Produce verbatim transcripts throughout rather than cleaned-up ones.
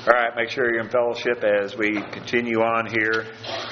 All right, make sure you're in fellowship as we continue on here.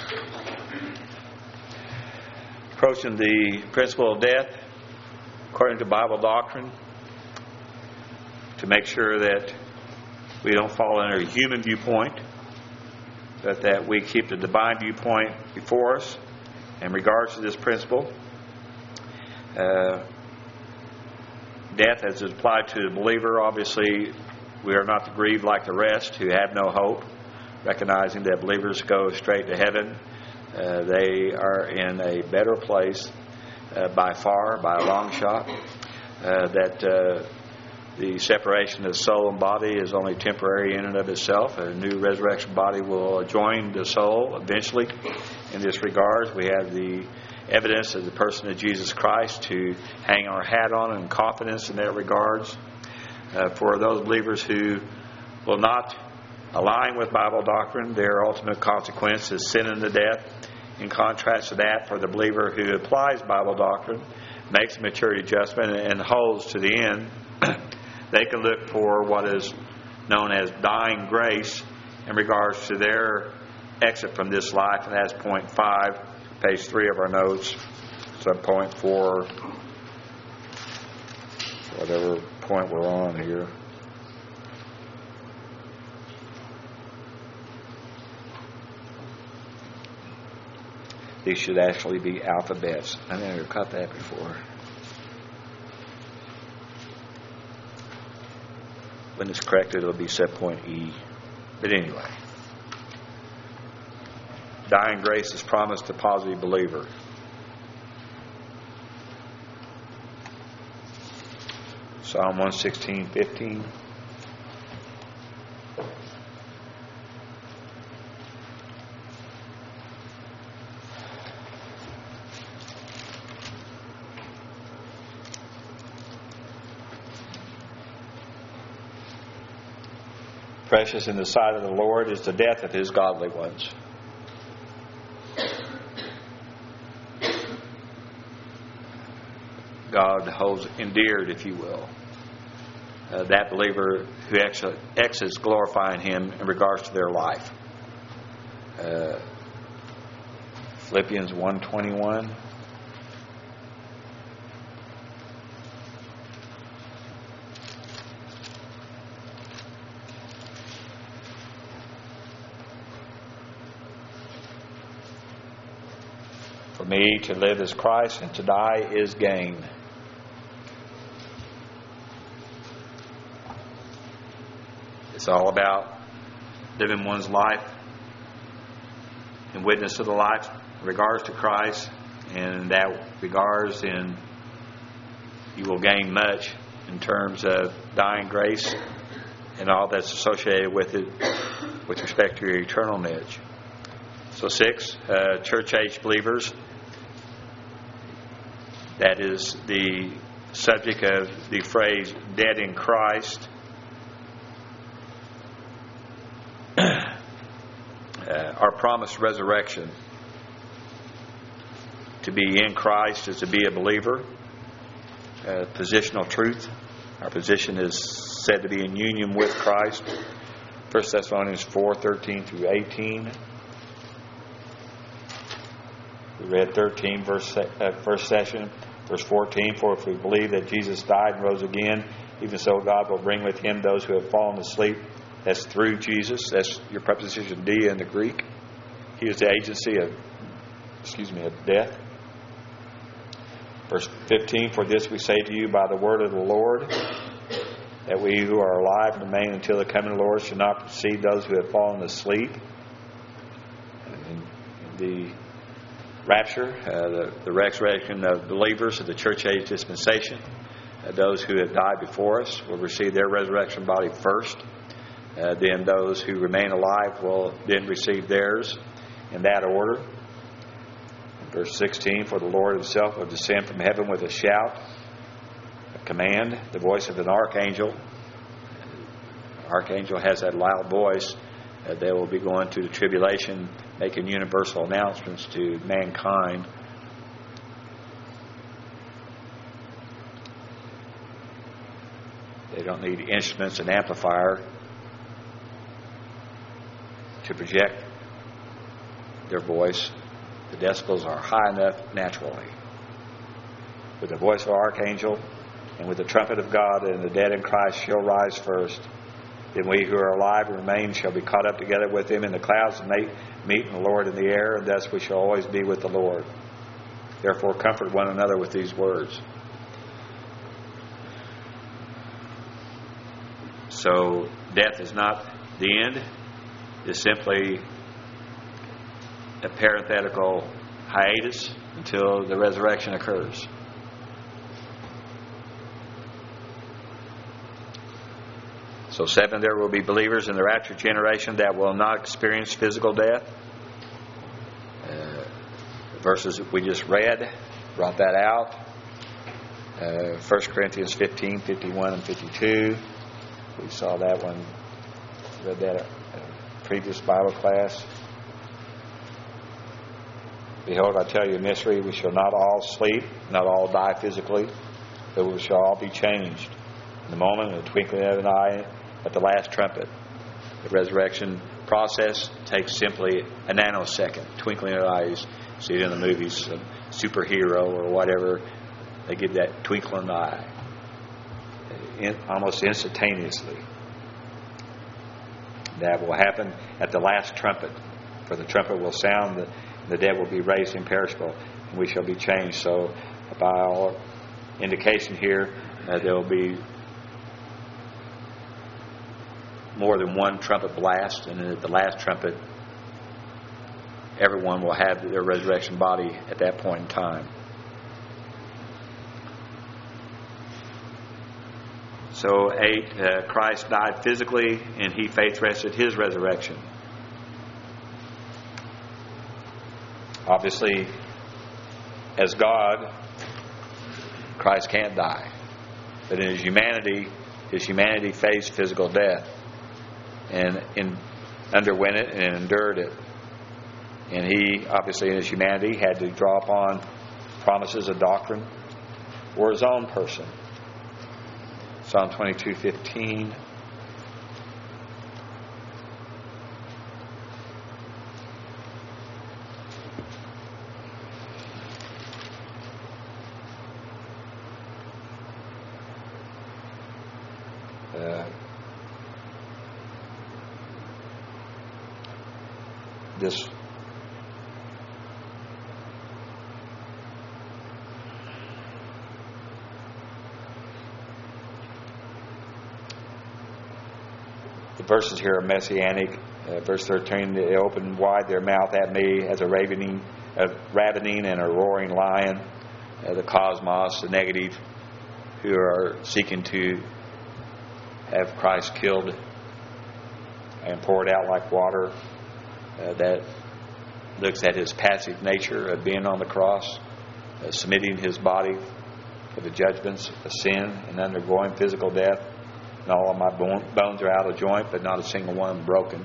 Approaching the principle of death according to Bible doctrine, to make sure that we don't fall under a human viewpoint, but that we keep the divine viewpoint before us in regards to this principle. Uh, death as it applied to the believer, obviously we are not to grieve like the rest who have no hope, recognizing that believers go straight to heaven. Uh, they are in a better place uh, by far, by a long shot. Uh, that uh, the separation of soul and body is only temporary in and of itself. A new resurrection body will join the soul eventually. In this regard, we have the evidence of the person of Jesus Christ to hang our hat on and confidence in that regards. Uh, for those believers who will not align with Bible doctrine, their ultimate consequence is sin unto death. In contrast to that, for the believer who applies Bible doctrine, makes a maturity adjustment, and holds to the end, they can look for what is known as dying grace in regards to their exit from this life, and that's point five, page three of our notes, sub point four, whatever point we're on here. These should actually be alphabets. I never caught that before. When it's corrected, it'll be set point E. But anyway, dying grace is promised to positive believer. Psalm one sixteen, fifteen. Precious in the sight of the Lord is the death of His godly ones. God holds endeared, if you will, uh, that believer who actually exits glorifying Him in regards to their life. Uh, Philippians one twenty-one. For me to live is Christ, and to die is gain. It's all about living one's life in witness to the life in regards to Christ, and in that regards, in you will gain much in terms of dying grace and all that's associated with it with respect to your eternal niche. So six, uh, church age believers. That is the subject of the phrase dead in Christ. Uh, our promised resurrection. To be in Christ is to be a believer. Uh, positional truth. Our position is said to be in union with Christ. First Thessalonians four, thirteen through eighteen. We read thirteen, verse uh, first session. Verse fourteen, for if we believe that Jesus died and rose again, even so God will bring with Him those who have fallen asleep. That's through Jesus. That's your preposition D in the Greek. He is the agency of, excuse me, of death. Verse fifteen, for this we say to you by the word of the Lord, that we who are alive and remain until the coming of the Lord should not precede those who have fallen asleep. And the rapture, uh, the, the resurrection of believers of the church age dispensation, uh, those who have died before us will receive their resurrection body first. Uh, then those who remain alive will then receive theirs in that order. Verse sixteen, for the Lord Himself will descend from heaven with a shout, a command, the voice of an archangel. The archangel has that loud voice. Uh, they will be going through the tribulation, making universal announcements to mankind. They don't need instruments and amplifier. to project their voice. The decibels are high enough naturally. With the voice of an archangel and with the trumpet of God, and the dead in Christ shall rise first. Then we who are alive and remain shall be caught up together with them in the clouds and meet, meet in the Lord in the air, and thus we shall always be with the Lord. Therefore comfort one another with these words. So death is not the end. It's simply a parenthetical hiatus until the resurrection occurs. So seven, there will be believers in the rapture generation that will not experience physical death. Uh, the verses that we just read brought that out. Uh, First Corinthians fifteen, fifty-one, and fifty-two. We saw that one. Read that at a previous Bible class. Behold, I tell you a mystery. We shall not all sleep, not all die physically, but we shall all be changed. In the moment, in the twinkling of an eye, at the last trumpet. The resurrection process takes simply a nanosecond. Twinkling of an eye. You see it in the movies, a superhero or whatever. They give that twinkling eye. In, almost instantaneously. That will happen at the last trumpet. For the trumpet will sound, the, the dead will be raised imperishable, and we shall be changed. So, by all indication here, uh, there will be more than one trumpet blast, and at the last trumpet, everyone will have their resurrection body at that point in time. So eight, uh, Christ died physically, and he faith rested his resurrection. Obviously, as God, Christ can't die. But in his humanity, his humanity faced physical death and in, underwent it and endured it. And he, obviously in his humanity, had to draw upon promises of doctrine for his own person. Psalm twenty-two fifteen. Uh, this The verses here are messianic. Uh, verse thirteen, they opened wide their mouth at me as a ravening, a ravening and a roaring lion. Uh, the cosmos, the negative, who are seeking to have Christ killed and poured out like water. Uh, that looks at his passive nature of being on the cross, uh, submitting his body to the judgments of sin and undergoing physical death. And all of my bones are out of joint, but not a single one broken.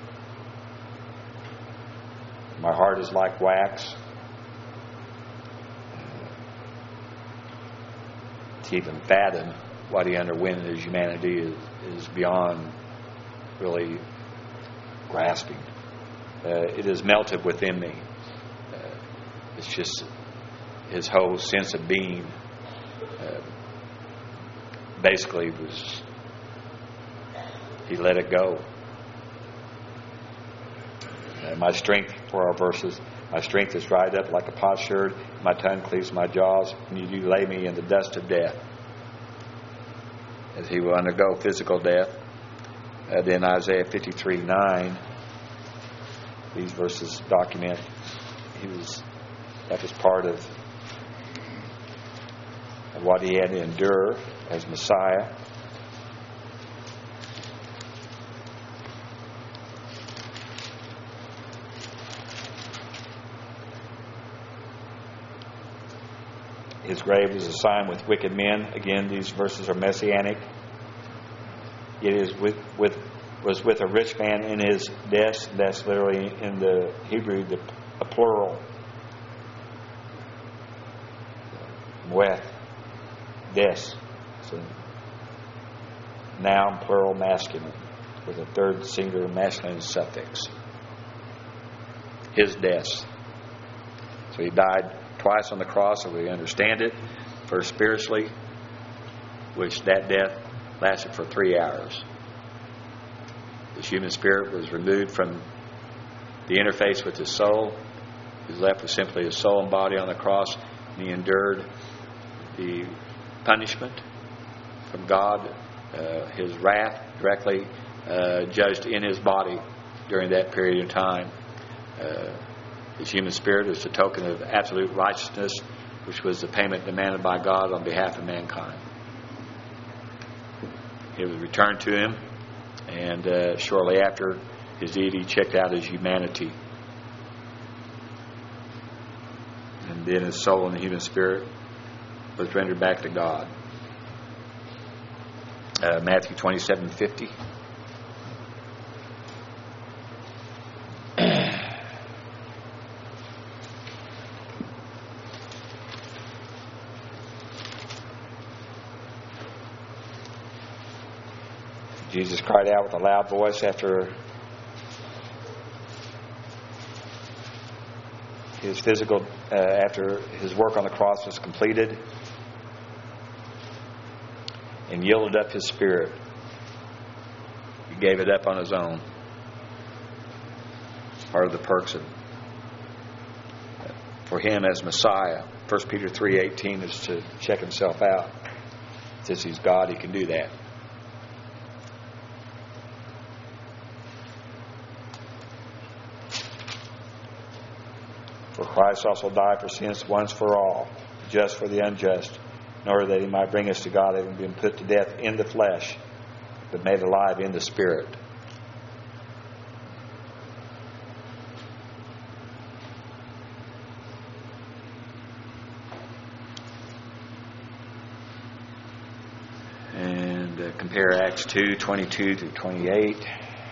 My heart is like wax. To even fathom what he underwent in his humanity is, is beyond really grasping. Uh, it is melted within me. Uh, it's just his whole sense of being uh, basically was, he let it go. Uh, my strength, for our verses, my strength is dried up like a potsherd. My tongue cleaves my jaws, and you do lay me in the dust of death. As he will undergo physical death. Uh, then Isaiah fifty-three nine. These verses document he was that was part of, of what he had to endure as Messiah. His grave was assigned with wicked men. Again, these verses are messianic. It is with, with was with a rich man in his desk. That's literally in the Hebrew the a plural. With des. So noun plural masculine with a third singular masculine suffix. his deaths. So he died twice on the cross, so we understand it. First spiritually, which that death lasted for three hours. His human spirit was removed from the interface with his soul. He was left with simply his soul and body on the cross, and he endured the punishment from God, uh, his wrath directly uh, judged in his body during that period of time. Uh, his human spirit is a token of absolute righteousness, which was the payment demanded by God on behalf of mankind. It was returned to him, and uh, shortly after, his deity checked out his humanity. And then his soul and the human spirit was rendered back to God. Uh, Matthew twenty-seven fifty. Jesus cried out with a loud voice after his physical, uh, after his work on the cross was completed, and yielded up his spirit. He gave it up on his own. It's part of the perks of, for him as Messiah. First Peter three eighteen is to check himself out. Since he's God, he can do that. For Christ also died for sins once for all, just for the unjust, in order that he might bring us to God, having been put to death in the flesh, but made alive in the Spirit. And uh, compare Acts two twenty-two through twenty-eight.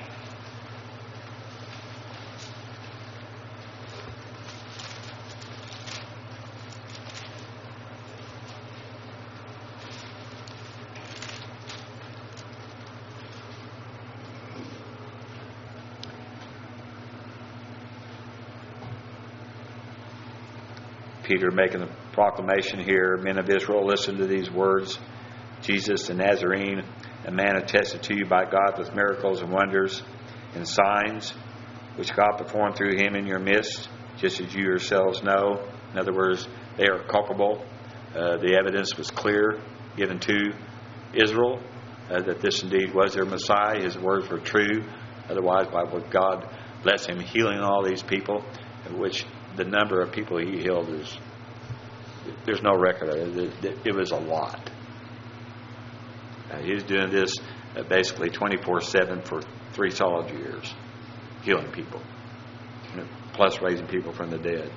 Peter making the proclamation here, men of Israel, listen to these words. Jesus the Nazarene, a man attested to you by God with miracles and wonders and signs, which God performed through him in your midst, just as you yourselves know. In other words, they are culpable. Uh, the evidence was clear, given to Israel, uh, that this indeed was their Messiah. His words were true. Otherwise, why would God bless him healing all these people, which the number of people he healed is, there's no record of it. It was a lot. Uh, he was doing this uh, basically twenty-four seven for three solid years, healing people, plus raising people from the dead.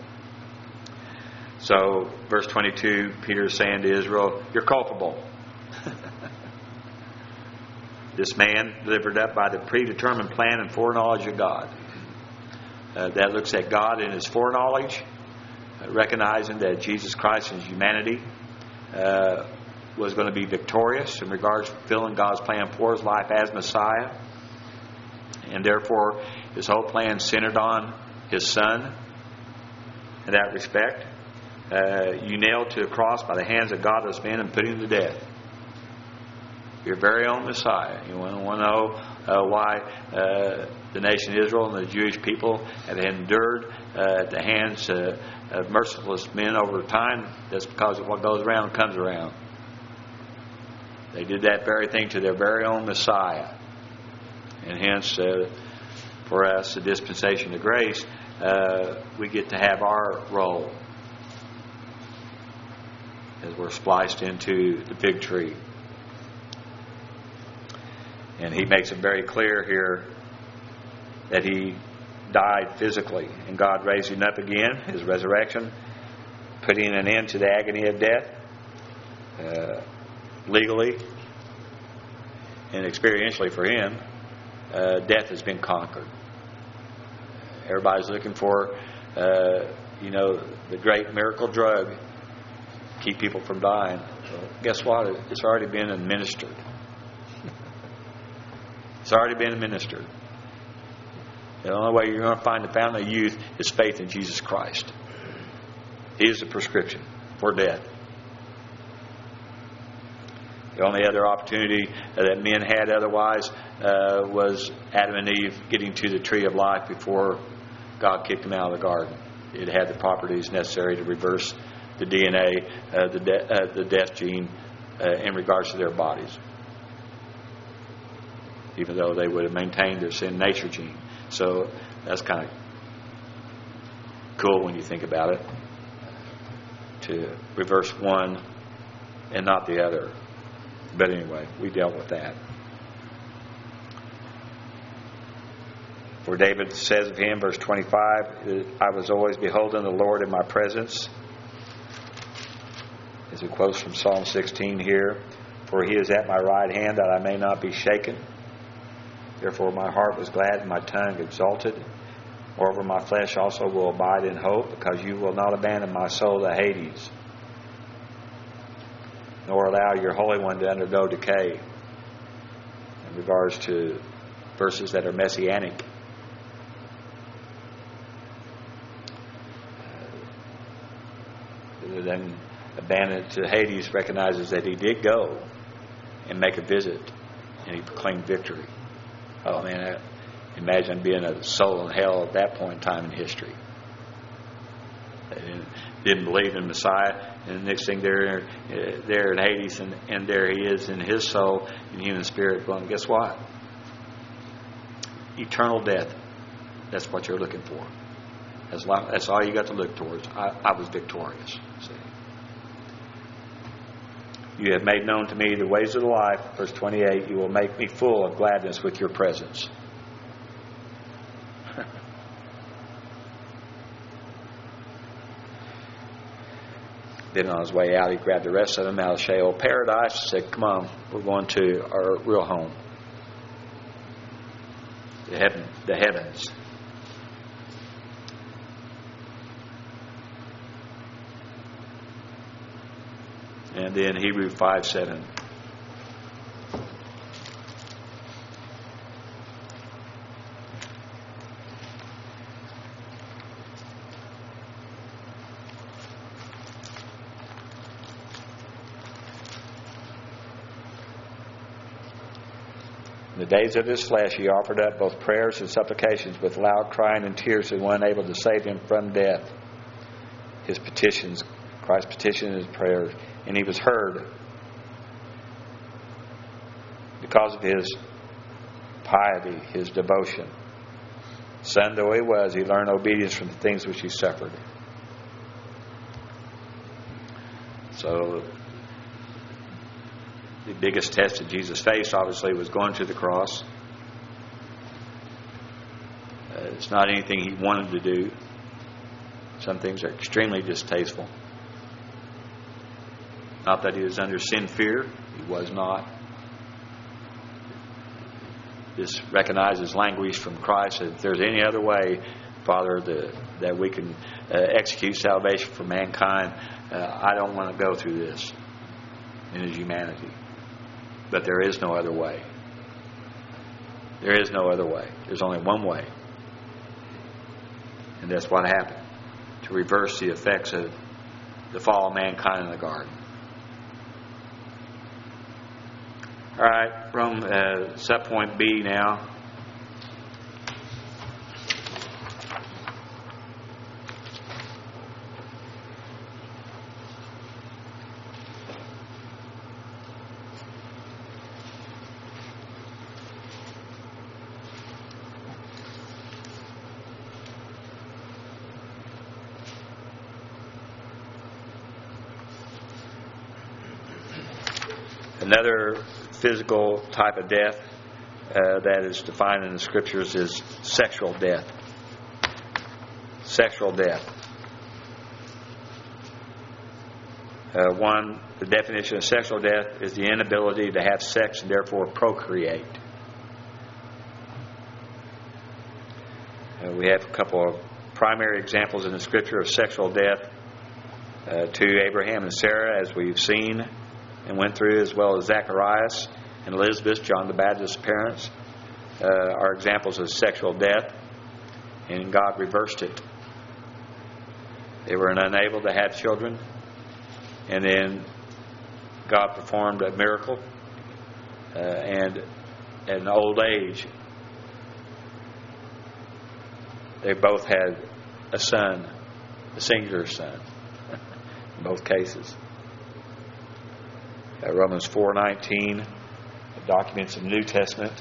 So, verse twenty-two, Peter is saying to Israel, you're culpable. This man delivered up by the predetermined plan and foreknowledge of God. Uh, that looks at God in his foreknowledge, uh, recognizing that Jesus Christ in his humanity uh, was going to be victorious in regards to fulfilling God's plan for his life as Messiah. And therefore, his whole plan centered on his Son in that respect. Uh, you nailed to a cross by the hands of godless men and put him to death. Your very own Messiah. You want to know uh, why uh, the nation Israel and the Jewish people have endured uh, at the hands uh, of merciless men over time? That's because of what goes around comes around. They did that very thing to their very own Messiah. And hence, uh, for us, the dispensation of grace, uh, we get to have our role as we're spliced into the fig tree. And he makes it very clear here that he died physically, and God raised him up again, his resurrection, putting an end to the agony of death, uh, legally and experientially for him. Uh, death has been conquered. Everybody's looking for, uh, you know, the great miracle drug to keep people from dying. Well, guess what? It's already been administered. It's already been administered. The only way you're going to find the fountain of youth is faith in Jesus Christ. He is the prescription for death. The only other opportunity that men had otherwise uh, was Adam and Eve getting to the tree of life before God kicked them out of the garden. It had the properties necessary to reverse the D N A, uh, the, de- uh, the death gene, uh, in regards to their bodies. Even though they would have maintained their sin nature gene. So that's kind of cool when you think about it. To reverse one and not the other. But anyway, we dealt with that. For David says of him, verse twenty-five, I was always beholding the Lord in my presence. As it quotes from Psalm sixteen here. For he is at my right hand that I may not be shaken. Therefore my heart was glad and my tongue exalted. Moreover, my flesh also will abide in hope, because you will not abandon my soul to Hades, nor allow your Holy One to undergo decay. In regards to verses that are messianic. Uh, then abandoned to Hades recognizes that he did go and make a visit, and he proclaimed victory. Oh man, I imagine being a soul in hell at that point in time in history. They didn't, didn't believe in Messiah, and the next thing they're uh, there in Hades, and, and there he is in his soul, in human spirit, going, guess what? Eternal death. That's what you're looking for. That's, that's all you got to look towards. I, I was victorious. See? You have made known to me the ways of the life. Verse twenty-eight, you will make me full of gladness with your presence. Then on his way out, he grabbed the rest of them out of Sheol paradise and said, come on, we're going to our real home. The heaven, the heavens. And then Hebrews five seven. In the days of his flesh he offered up both prayers and supplications with loud crying and tears to the one able to save him from death. His petitions, Christ's petition and his prayers, and he was heard because of his piety, his devotion. Son though he was, he learned obedience from the things which he suffered. So the biggest test that Jesus faced, obviously, was going to the cross. Uh, it's not anything he wanted to do. Some things are extremely distasteful. Not that he was under sin fear. He was not. Just recognizes language from Christ. If there's any other way, Father, the, that we can uh, execute salvation for mankind, uh, I don't want to go through this in his humanity. But there is no other way. There is no other way. There's only one way. And that's what happened. To reverse the effects of the fall of mankind in the garden. All right, from uh, subpoint B now. Another physical type of death uh, that is defined in the Scriptures is sexual death. Sexual death. Uh, one, the definition of sexual death is the inability to have sex and therefore procreate. Uh, we have a couple of primary examples in the Scripture of sexual death uh, to Abraham and Sarah, as we've seen and went through, as well as Zacharias and Elizabeth, John the Baptist's parents, uh, are examples of sexual death. and God reversed it. They were unable to have children, and then God performed a miracle, uh, and at an old age, they both had a son, a singular son, in both cases. Uh, Romans four nineteen documents the New Testament.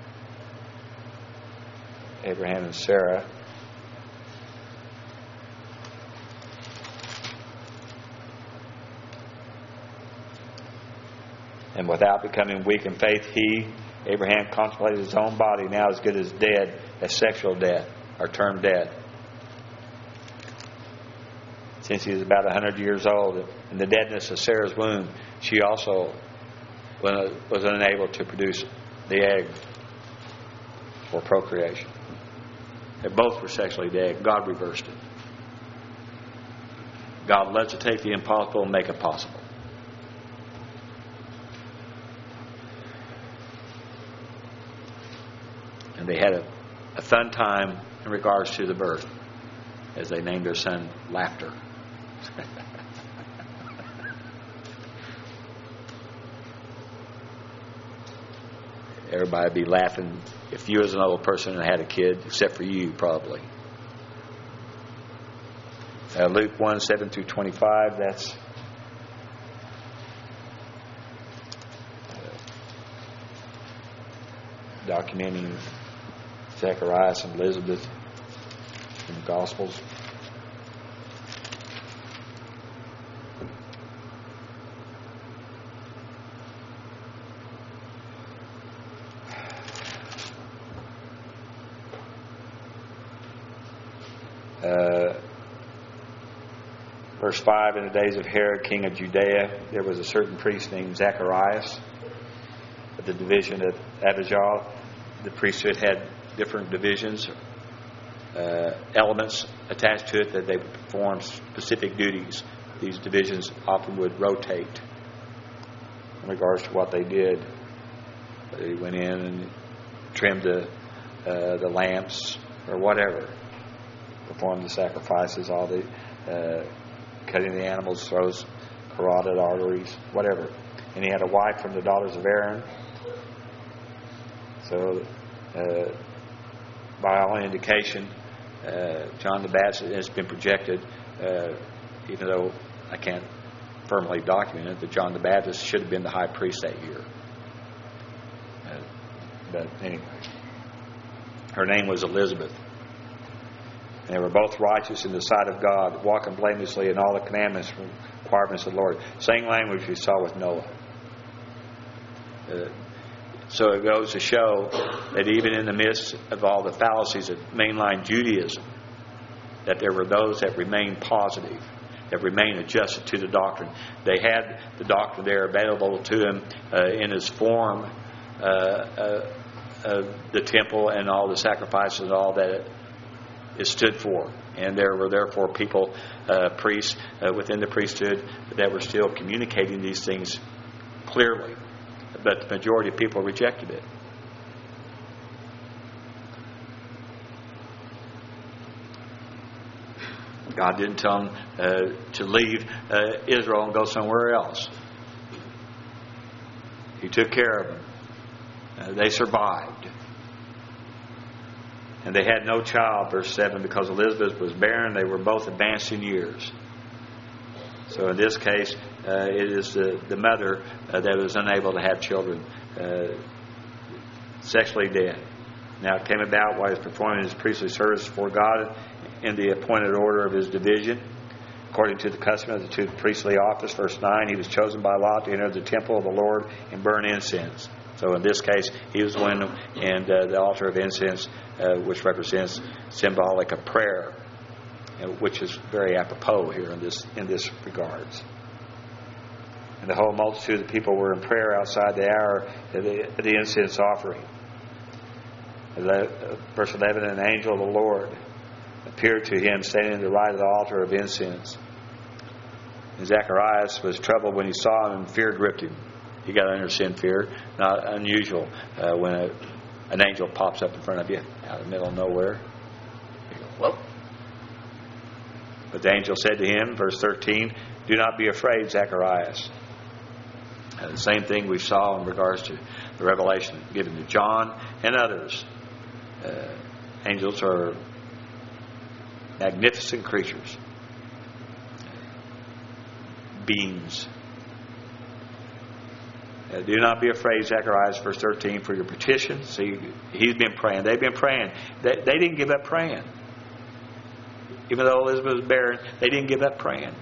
Abraham and Sarah. And without becoming weak in faith, he, Abraham, contemplated his own body now as good as dead, as sexual death, or termed dead. Since he was about one hundred years old, in the deadness of Sarah's womb, she also was unable to produce the egg for procreation. They both were sexually dead. God reversed it. God loves to take the impossible and make it possible. And they had a, a fun time in regards to the birth, as they named their son Laughter. Everybody would be laughing if you was an old person and had a kid, except for you, probably. Uh, Luke one, seven through twenty-five, that's uh, documenting Zacharias and Elizabeth in the Gospels. Uh, verse five, in the days of Herod, king of Judea, there was a certain priest named Zacharias of the division of Abijah. The priesthood had different divisions, uh, elements attached to it that they performed specific duties. These divisions often would rotate in regards to what they did. They went in and trimmed the, uh, the lamps or whatever. Performed the sacrifices, all the uh, cutting the animals' throats, carotid arteries, whatever. And he had a wife from the daughters of Aaron. So, uh, by all indication, uh, John the Baptist has been projected, uh, even though I can't firmly document it, that John the Baptist should have been the high priest that year. Uh, but anyway, her name was Elizabeth. And they were both righteous in the sight of God, walking blamelessly in all the commandments and requirements of the Lord. Same language we saw with Noah. Uh, so it goes to show that even in the midst of all the fallacies of mainline Judaism, that there were those that remained positive, that remained adjusted to the doctrine. They had the doctrine there available to them uh, in its form, uh, uh, of the temple and all the sacrifices and all that it, it stood for. And there were therefore people, uh, priests uh, within the priesthood that were still communicating these things clearly. But the majority of people rejected it. God didn't tell them uh, to leave uh, Israel and go somewhere else. He took care of them. Uh, they survived. And they had no child, verse seven, because Elizabeth was barren. They were both advanced in years. So in this case, uh, it is the, the mother uh, that was unable to have children, uh, sexually dead. Now it came about while he was performing his priestly service for God in the appointed order of his division. According to the custom of the to the priestly office, verse nine, he was chosen by lot to enter the temple of the Lord and burn incense. So in this case, he was one, and uh, the altar of incense, uh, which represents symbolic of prayer, uh, which is very apropos here in this in this regards. And the whole multitude of the people were in prayer outside the hour of the, of the incense offering. Verse eleven, an angel of the Lord appeared to him, standing at the right of the altar of incense. And Zacharias was troubled when he saw him, and fear gripped him. You got to understand fear. Not unusual uh, when a, an angel pops up in front of you out of the middle of nowhere. You go, well. But the angel said to him, verse thirteen, do not be afraid, Zacharias. Uh, the same thing we saw in regards to the revelation given to John and others. Uh, angels are magnificent creatures, beings. Uh, do not be afraid, Zacharias, verse thirteen, for your petition. See, he's been praying. They've been praying. They, they didn't give up praying. Even though Elizabeth was barren, they didn't give up praying.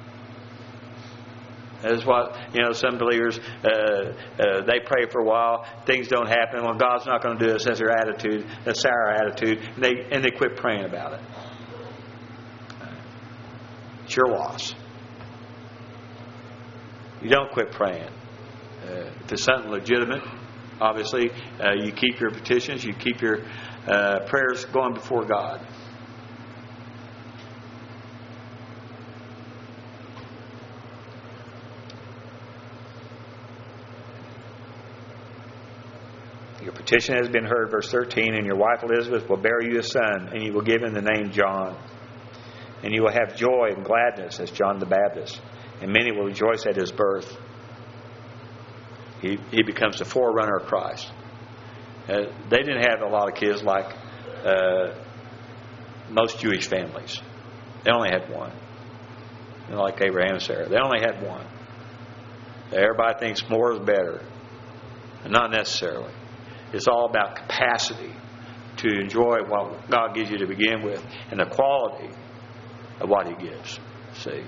That's what, you know, some believers, uh, uh, they pray for a while, things don't happen. Well, God's not going to do this. That's their attitude. That's our attitude. And they, and they quit praying about it. It's your loss. You don't quit praying. Uh, if it's something legitimate, obviously, uh, you keep your petitions, you keep your uh, prayers going before God. Your petition has been heard, verse thirteen, and your wife Elizabeth will bear you a son, and you will give him the name John. And you will have joy and gladness as John the Baptist, and many will rejoice at his birth. He, he becomes the forerunner of Christ. Uh, they didn't have a lot of kids like uh, most Jewish families. They only had one. You know, like Abraham and Sarah. They only had one. Everybody thinks more is better. And not necessarily. It's all about capacity to enjoy what God gives you to begin with and the quality of what He gives. See?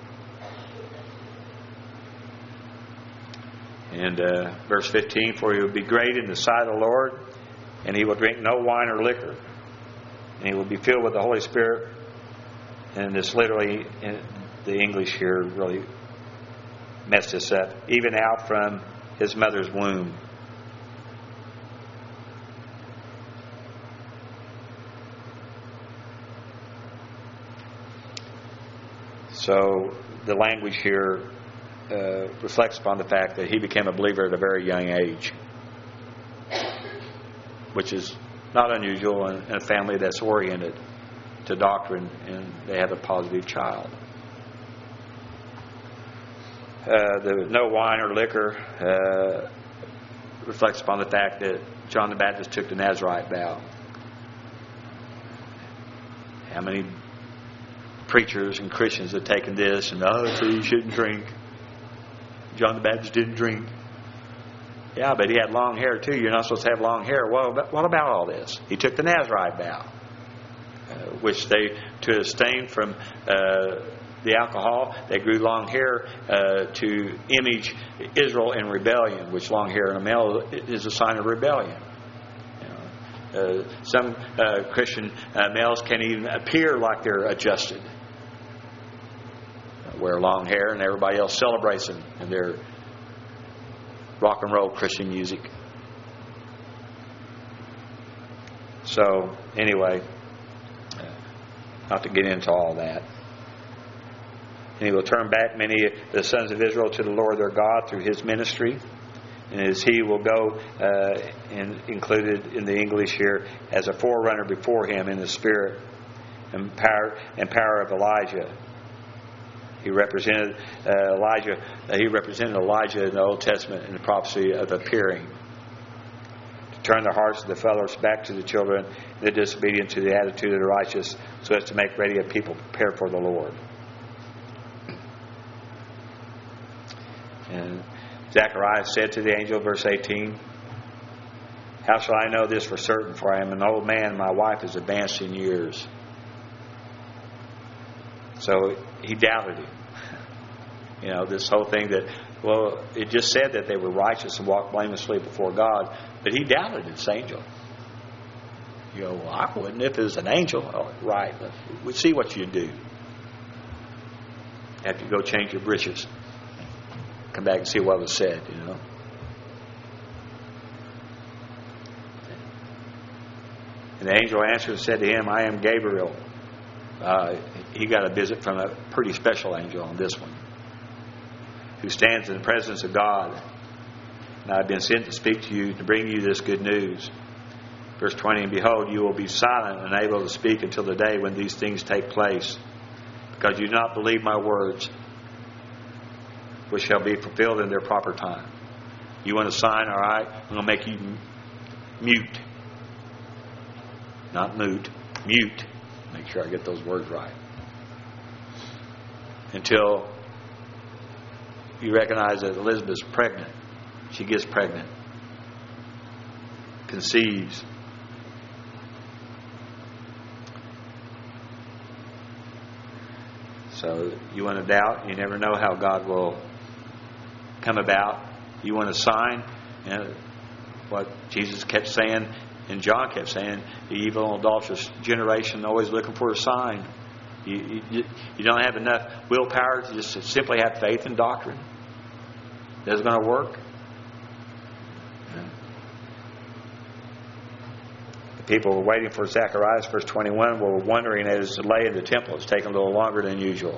And uh, verse fifteen, for He will be great in the sight of the Lord, and He will drink no wine or liquor, and He will be filled with the Holy Spirit. And this literally, in the English here really messed this up. Even out from His mother's womb. So the language here uh, reflects upon the fact that he became a believer at a very young age, which is not unusual in, in a family that's oriented to doctrine and they have a positive child. Uh, the no wine or liquor uh, reflects upon the fact that John the Baptist took the Nazarite vow. How many preachers and Christians have taken this and, oh, so you shouldn't drink. John the Baptist didn't drink. Yeah, but he had long hair too. You're not supposed to have long hair. Well, what about all this? He took the Nazarite vow, uh, which they, to abstain from uh, the alcohol, they grew long hair uh, to image Israel in rebellion, which long hair in a male is a sign of rebellion. You know, uh, some uh, Christian uh, males can't even appear like they're adjusted. Wear long hair and everybody else celebrates them in their rock and roll Christian music. So anyway, uh, not to get into all that. And He will turn back many of the sons of Israel to the Lord their God through His ministry. And as He will go, uh, in, included in the English here, as a forerunner before Him in the spirit and power, and power of Elijah. He represented uh, Elijah. Uh, he represented Elijah in the Old Testament in the prophecy of appearing to turn the hearts of the fathers back to the children, and the disobedient to the attitude of the righteous, so as to make ready a people prepared for the Lord. And Zacharias said to the angel, verse eighteen, how shall I know this for certain? For I am an old man, and my wife is advanced in years. So he doubted Him. You know, this whole thing that, well, it just said that they were righteous and walked blamelessly before God, but he doubted this angel. You go, well, I wouldn't if it was an angel. Oh, right, we see what you do. After you go change your britches, come back and see what was said, you know. And the angel answered and said to him, I am Gabriel. Uh, he got a visit from a pretty special angel on this one, who stands in the presence of God. And I've been sent to speak to you, to bring you this good news. Verse twenty, and behold, you will be silent and unable to speak until the day when these things take place, because you do not believe my words, which shall be fulfilled in their proper time. You want a sign? All right, I'm going to make you mute. Not moot, mute. Make sure I get those words right. Until you recognize that Elizabeth's pregnant. She gets pregnant. Conceives. So you want to doubt? You never know how God will come about. You want a sign? You know, what Jesus kept saying and John kept saying, the evil and adulterous generation always looking for a sign. You, you, you don't have enough willpower to just simply have faith in doctrine. That's going to work. Yeah. The people were waiting for Zacharias, verse twenty-one, were wondering at his delay in the temple. It's taken a little longer than usual.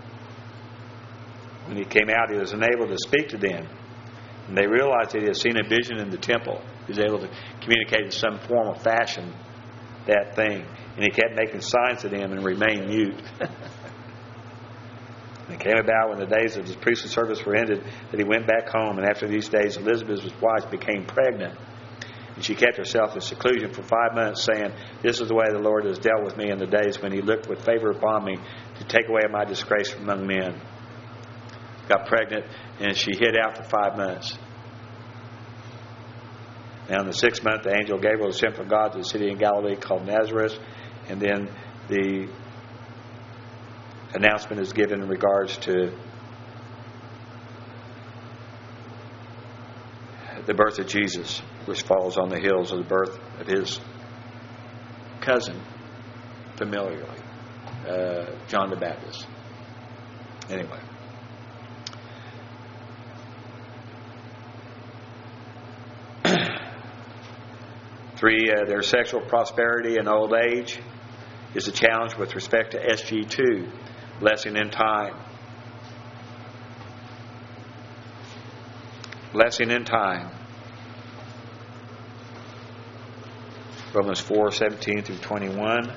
When he came out, he was unable to speak to them. And they realized that he had seen a vision in the temple. He was able to communicate in some form or fashion that thing. And he kept making signs to them and remained mute. It came about when the days of his priestly service were ended that he went back home. And after these days, Elizabeth's wife became pregnant. And she kept herself in seclusion for five months, saying, this is the way the Lord has dealt with me in the days when he looked with favor upon me to take away my disgrace from among men. Got pregnant, and she hid out for five months. Now in the sixth month, the angel Gabriel was sent from God to the city in Galilee called Nazareth. And then the announcement is given in regards to the birth of Jesus, which falls on the heels of the birth of his cousin, familiarly, uh, John the Baptist. Anyway. Three, uh, their sexual prosperity and old age is a challenge with respect to S G two, blessing in time. Blessing in time. Romans four, seventeen through twenty-one.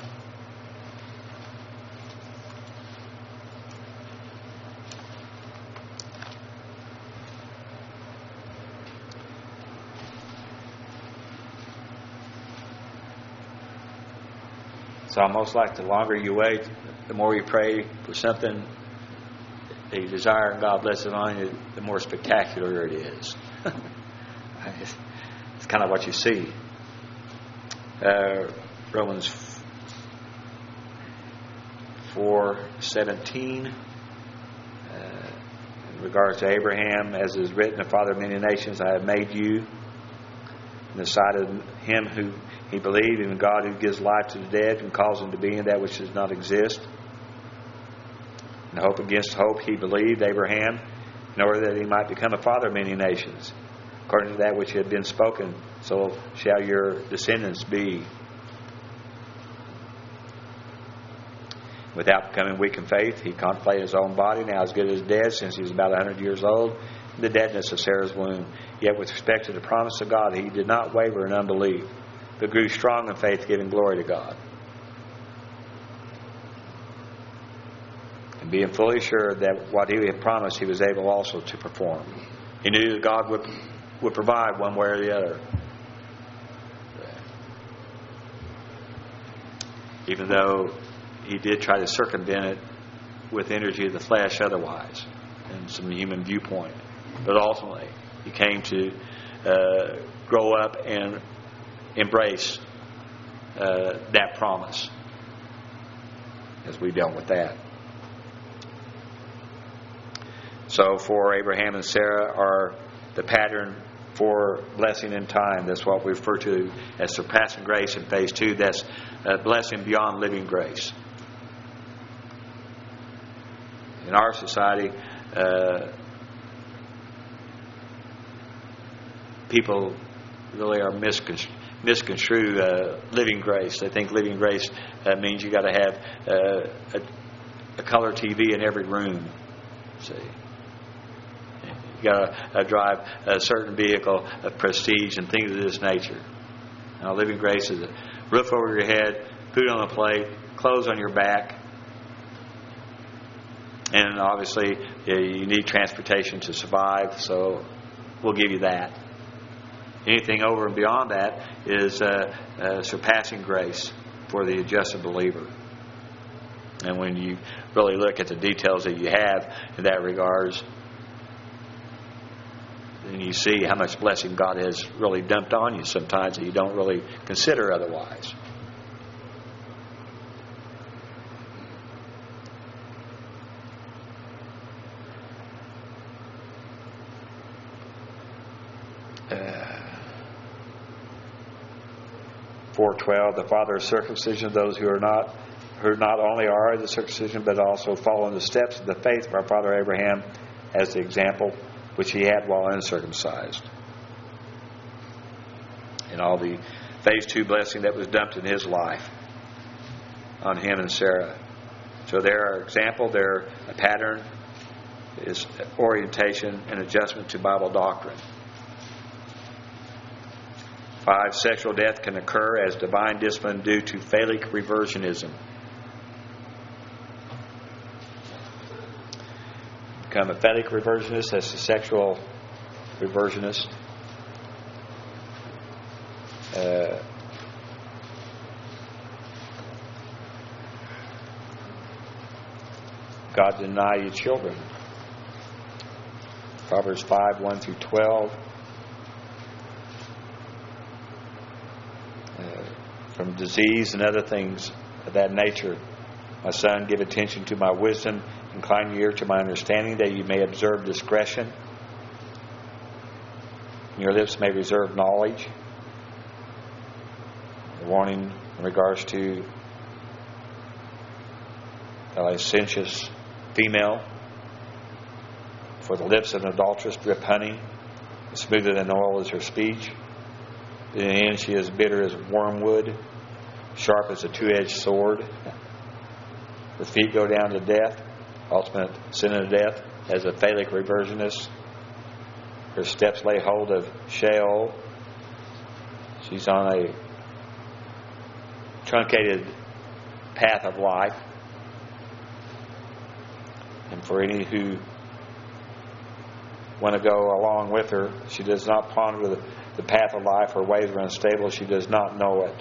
It's almost like the longer you wait, the more you pray for something that you desire and God blesses on you, the more spectacular it is. it's, it's kind of what you see. Uh, Romans four seventeen, uh, in regards to Abraham, as is written, the father of many nations, I have made you in the sight of him who he believed in God who gives life to the dead and calls into being that which does not exist. In hope against hope he believed, Abraham, in order that he might become a father of many nations, according to that which had been spoken, so shall your descendants be. Without becoming weak in faith, he contemplated his own body, now as good as dead, since he was about a hundred years old, in the deadness of Sarah's womb. Yet with respect to the promise of God, he did not waver in unbelief, but grew strong in faith, giving glory to God. And being fully sure that what he had promised, he was able also to perform. He knew that God would, would provide one way or the other. Even though he did try to circumvent it with energy of the flesh otherwise, and some human viewpoint. But ultimately, he came to uh, grow up and embrace uh, that promise as we dealt with that. So for Abraham and Sarah are the pattern for blessing in time. That's what we refer to as surpassing grace in phase two. That's a blessing beyond living grace. In our society, uh, people really are misconstrued. misconstrue uh, living grace. They think living grace uh, means you got to have uh, a, a color T V in every room. See, you got to uh, drive a certain vehicle of prestige and things of this nature. Now, living grace is a roof over your head, food on the plate, clothes on your back. And obviously, you need transportation to survive, so we'll give you that. Anything over and beyond that is uh, uh, surpassing grace for the adjusted believer. And when you really look at the details that you have in that regards, then you see how much blessing God has really dumped on you sometimes that you don't really consider otherwise. four twelve, the father of circumcision of those who are not, who not only are the circumcision, but also follow in the steps of the faith of our father Abraham as the example which he had while uncircumcised. And all the phase two blessing that was dumped in his life on him and Sarah. So their example, their pattern is orientation and adjustment to Bible doctrine. Five, sexual death can occur as divine discipline due to phallic reversionism. Become a phallic reversionist, that's a sexual reversionist. Uh, God deny you children. Proverbs five, one through twelve. From disease and other things of that nature. My son, give attention to my wisdom, incline your ear to my understanding, that you may observe discretion. Your lips may reserve knowledge. A warning in regards to the licentious female. For the lips of an adulteress drip honey, smoother than oil is her speech. In the end, she is bitter as wormwood, sharp as a two-edged sword. Her feet go down to death, ultimate sin of death, as a phallic reversionist. Her steps lay hold of Sheol. She's on a truncated path of life. And for any who want to go along with her, she does not ponder the The path of life, her ways are unstable. She does not know it.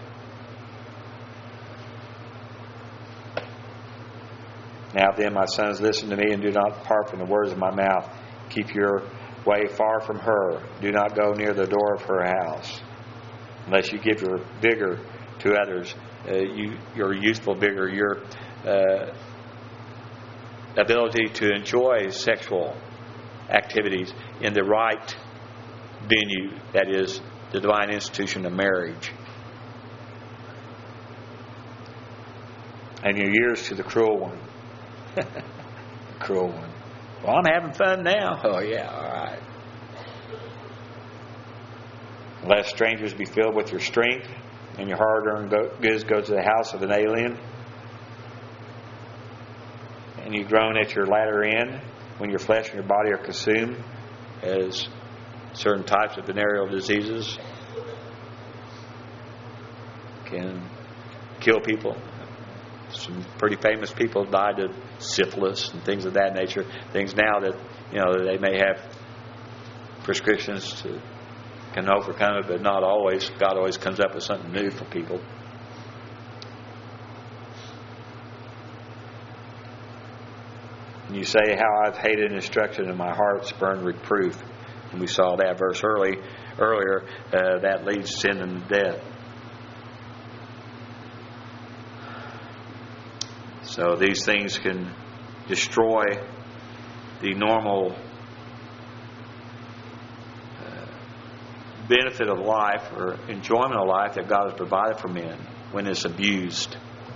Now then, my sons, listen to me and do not depart from the words of my mouth. Keep your way far from her. Do not go near the door of her house. Unless you give your vigor to others, uh, you, your youthful vigor, your uh, ability to enjoy sexual activities in the right venue, that is the divine institution of marriage. And your years to the cruel one. The cruel one. Well, I'm having fun now. Oh yeah, all right. Lest strangers be filled with your strength, and your hard-earned goods go to the house of an alien, and you groan at your latter end, when your flesh and your body are consumed, as certain types of venereal diseases can kill people. Some pretty famous people died of syphilis and things of that nature. Things now that, you know, they may have prescriptions to can overcome it, but not always. God always comes up with something new for people. And you say, how I've hated instruction and my heart spurned reproof. And we saw that verse early, earlier. Uh, that leads to sin and death. So these things can destroy the normal uh, benefit of life or enjoyment of life that God has provided for men when it's abused.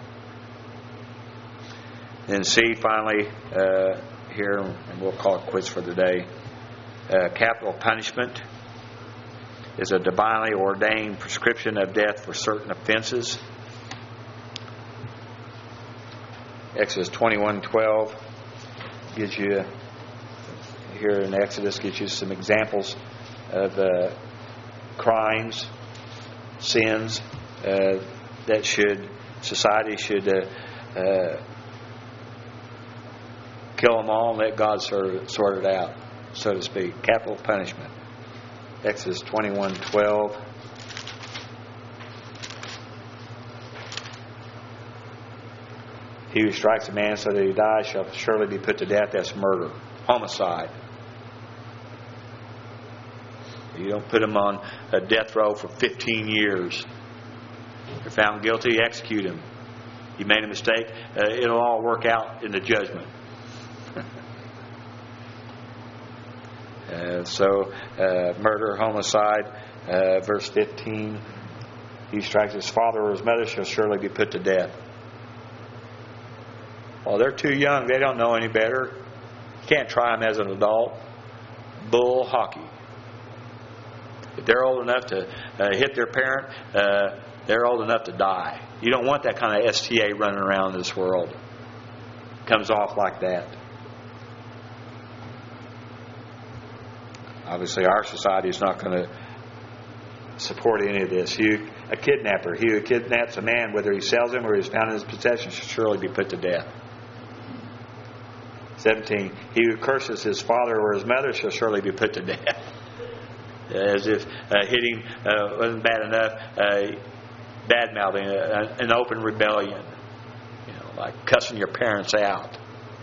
And see, finally, uh, here, and we'll call it quits for the day. Uh, capital punishment is a divinely ordained prescription of death for certain offenses. Exodus twenty-one twelve gives you, here in Exodus, gives you some examples of uh, crimes sins uh, that should society should uh, uh, kill them all and let God sort, sort it out, so to speak. Capital punishment. Exodus twenty-one twelve. He who strikes a man so that he dies shall surely be put to death. That's murder. Homicide. You don't put him on a death row for fifteen years. If you're found guilty, execute him. You made a mistake, uh, it'll all work out in the judgment. uh, so, uh, murder, homicide, uh, verse fifteen. He who strikes his father or his mother shall surely be put to death. Well, they're too young. They don't know any better. You can't try them as an adult. Bull hockey. If they're old enough to uh, hit their parent, uh, they're old enough to die. You don't want that kind of S T A running around this world. It comes off like that. Obviously, our society is not going to support any of this. He, a kidnapper, he who kidnaps a man, whether he sells him or he is found in his possession, should surely be put to death. seventeen. He who curses his father or his mother shall surely be put to death. As if uh, hitting uh, wasn't bad enough, uh, bad mouthing, uh, an open rebellion, you know, like cussing your parents out.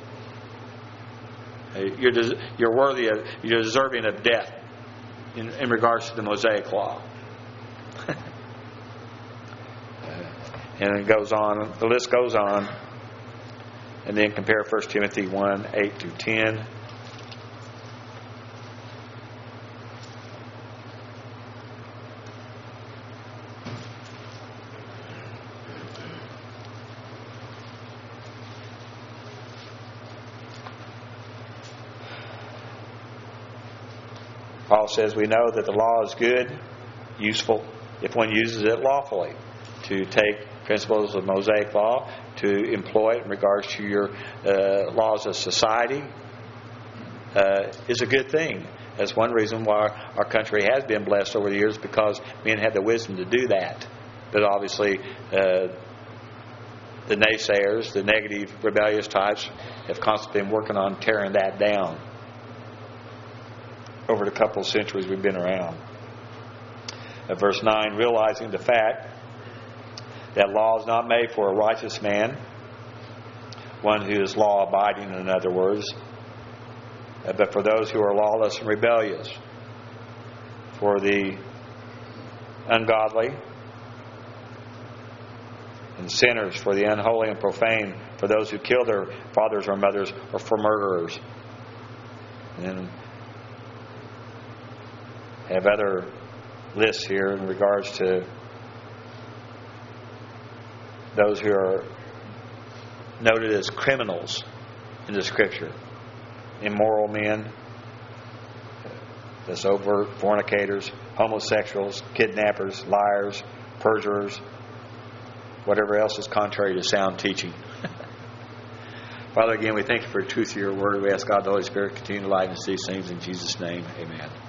Uh, you're des- you're worthy of, you're deserving of death in, in regards to the Mosaic law. uh, and it goes on. The list goes on. And then compare First Timothy one eight through ten. Paul says we know that the law is good, useful, if one uses it lawfully. To take principles of Mosaic law, to employ it in regards to your uh, laws of society, uh, is a good thing. That's one reason why our country has been blessed over the years, because men had the wisdom to do that. But obviously, uh, the naysayers, the negative, rebellious types, have constantly been working on tearing that down over the couple of centuries we've been around. Uh, verse nine, realizing the fact that law is not made for a righteous man, one who is law-abiding, in other words, uh, but for those who are lawless and rebellious, for the ungodly and sinners, for the unholy and profane, for those who kill their fathers or mothers, or for murderers. And have other lists here in regards to those who are noted as criminals in the Scripture. Immoral men, that's overt fornicators, homosexuals, kidnappers, liars, perjurers, whatever else is contrary to sound teaching. Father, again, we thank you for the truth of your word. We ask God, the Holy Spirit, continue to lighten us these things in Jesus' name. Amen.